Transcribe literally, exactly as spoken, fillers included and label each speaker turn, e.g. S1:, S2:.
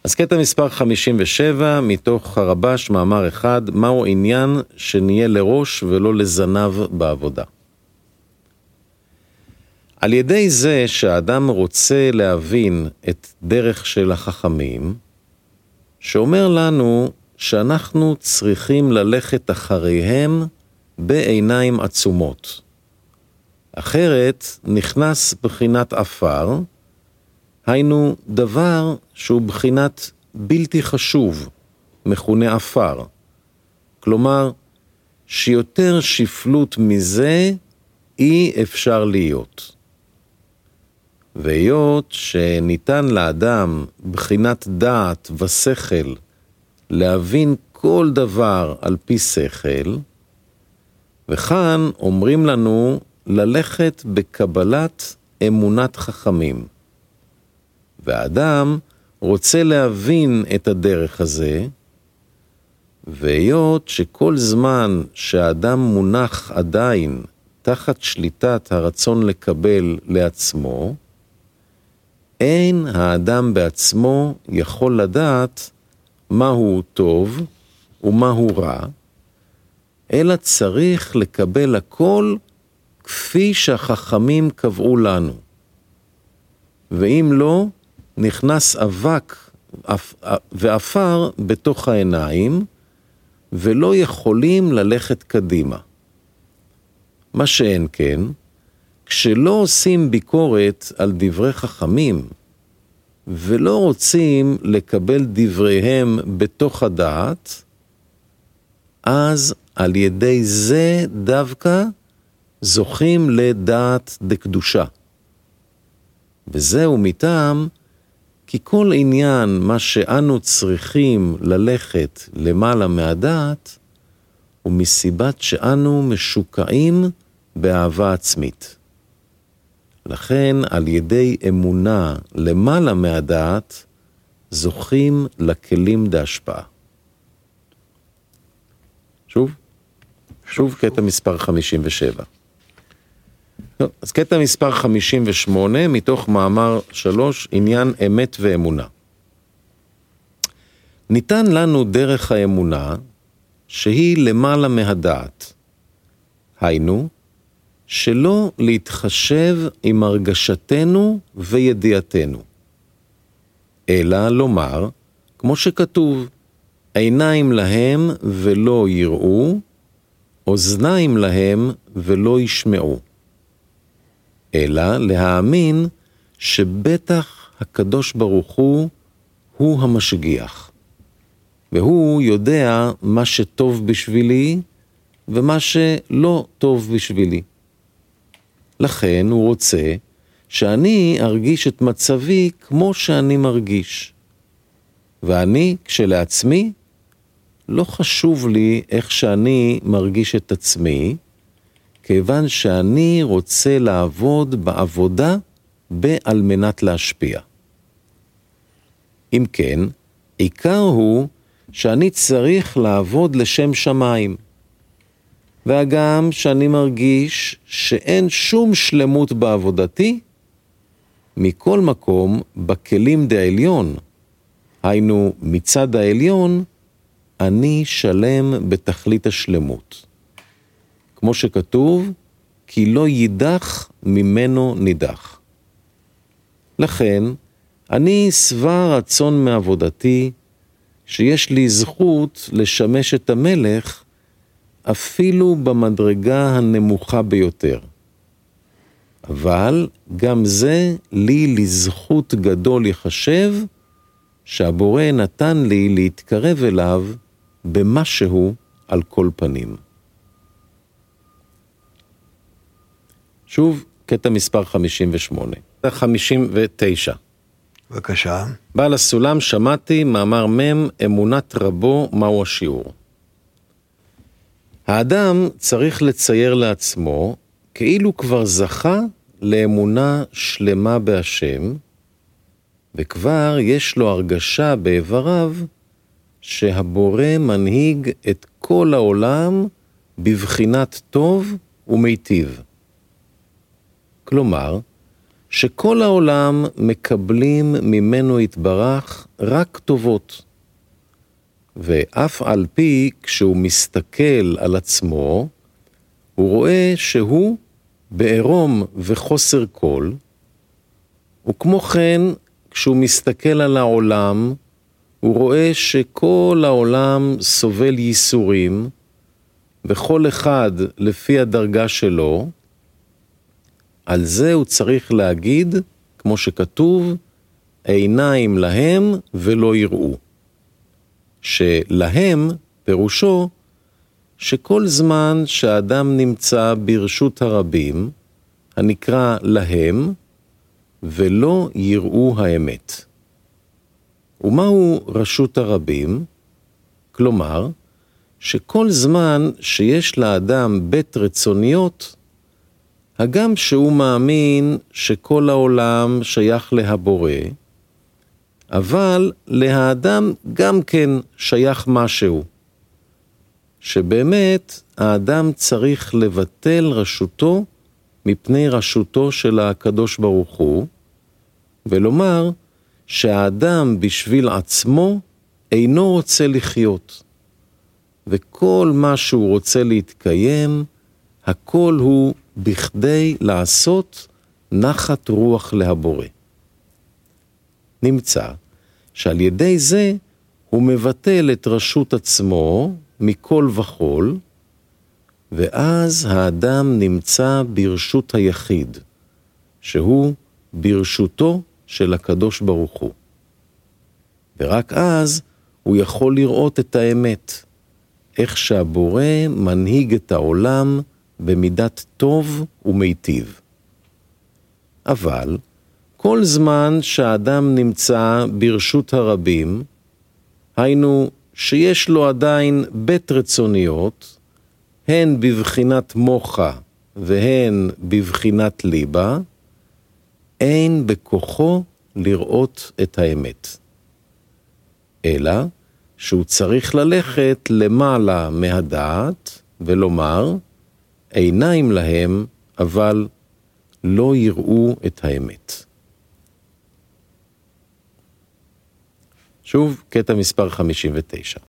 S1: אז קטע מספר חמישים ושבע, מתוך הרבש, מאמר אחד, מהו עניין שנהיה לראש ולא לזנב בעבודה. על ידי זה שהאדם רוצה להבין את דרך של החכמים, שאומר לנו שאנחנו צריכים ללכת אחריהם בעיניים עצומות. אחרת נכנס בחינת אפר, היינו דבר שהוא בחינת בלתי חשוב, מכונה אפר. כלומר, שיותר שפלות מזה אי אפשר להיות. והיות שניתן לאדם בחינת דעת ושכל להבין כל דבר על פי שכל, וכאן אומרים לנו ללכת בקבלת אמונת חכמים. והאדם רוצה להבין את הדרך הזה, והיות שכל זמן שהאדם מונח עדיין תחת שליטת הרצון לקבל לעצמו, אין האדם בעצמו יכול לדעת מהו טוב ומהו רע, אלא צריך לקבל הכל כפי שהחכמים קבעו לנו. ואם לא, נכנס אבק ואפר בתוך העיניים, ולא יכולים ללכת קדימה. מה שאין כן, כשלא עושים ביקורת על דברי חכמים, ולא רוצים לקבל דבריהם בתוך הדעת, אז על ידי זה דווקא זוכים לדעת דקדושה. וזהו מטעם, כי כל עניין מה שאנו צריכים ללכת למעלה מהדעת, הוא מסיבת שאנו משוקעים באהבה עצמית. לכן על ידי אמונה למעלה מהדעת, זוכים לכלים דהשפעה. שוב? שוב קטע מספר חמישים ושבע. אז קטע מספר חמישים ושמונה, מתוך מאמר שלוש, עניין אמת ואמונה. ניתן לנו דרך האמונה, שהיא למעלה מהדעת. היינו, שלא להתחשב עם הרגשתנו וידיעתנו. אלא לומר, כמו שכתוב, עיניים להם ולא יראו, אוזניים להם ולא ישמעו. אלא להאמין שבטח הקדוש ברוך הוא הוא המשגיח. והוא יודע מה שטוב בשבילי ומה שלא טוב בשבילי. לכן הוא רוצה שאני ארגיש את מצבי כמו שאני מרגיש. ואני כשלעצמי לא חשוב לי איך שאני מרגיש את עצמי, כיוון שאני רוצה לעבוד בעבודה בעל מנת להשפיע. אם כן, עיקר הוא שאני צריך לעבוד לשם שמיים. והגם שאני מרגיש שאין שום שלמות בעבודתי, מכל מקום בכלים דעליון, היינו מצד העליון, אני שלם בתכלית השלמות. כמו שכתוב, כי לא יידח ממנו נידח. לכן, אני שבע רצון מעבודתי, שיש לי זכות לשמש את המלך, אפילו במדרגה הנמוכה ביותר. אבל גם זה לי לזכות גדול יחשב, שהבורא נתן לי להתקרב אליו במשהו על כל פנים. שוב, קטע מספר חמישים ושמונה. חמישים ותשע.
S2: בבקשה.
S1: בעל הסולם שמעתי מאמר מם אמונת רבו מהו השיעור. האדם צריך לצייר לעצמו כאילו כבר זכה לאמונה שלמה בהשם, וכבר יש לו הרגשה באיבריו שהבורא מנהיג את כל העולם בבחינת טוב ומיטיב. כלומר, שכל העולם מקבלים ממנו יתברך רק טובות. ואף על פי כשהוא מסתכל על עצמו, הוא רואה שהוא בעירום וחוסר כל, וכמו כן, כשהוא מסתכל על העולם, הוא רואה שכל העולם סובל ייסורים, וכל אחד לפי הדרגה שלו. על זה הוא צריך להגיד, כמו שכתוב, עיניים להם ולא יראו. שלהם פירושו שכל זמן שהאדם נמצא ברשות הרבים, הנקרא להם, ולא יראו האמת. ומהו רשות הרבים? כלומר, שכל זמן שיש לאדם בית רצוניות, הגם שהוא מאמין שכל העולם שייך להבורא, אבל לאדם גם כן שייך משהו, שבאמת האדם צריך לבטל רשותו מפני רשותו של הקדוש ברוך הוא, ולומר שהאדם בשביל עצמו אינו רוצה לחיות, וכל מה שהוא רוצה להתקיים, הכל הוא בכדי לעשות נחת רוח להבורא. נמצא שעל ידי זה הוא מבטל את רשות עצמו מכל וכל, ואז האדם נמצא ברשות היחיד, שהוא ברשותו של הקדוש ברוך הוא. ורק אז הוא יכול לראות את האמת, איך שהבורא מנהיג את העולם במידת טוב ומיטיב. אבל כל זמן שהאדם נמצא ברשות הרבים, היינו שיש לו עדיין בית רצוניות, הן בבחינת מוחה והן בבחינת ליבה, אין בכוחו לראות את האמת. אלא שהוא צריך ללכת למעלה מהדעת ולומר, עיניים להם, אבל לא יראו את האמת. שוב, קטע מספר חמישים ותשע.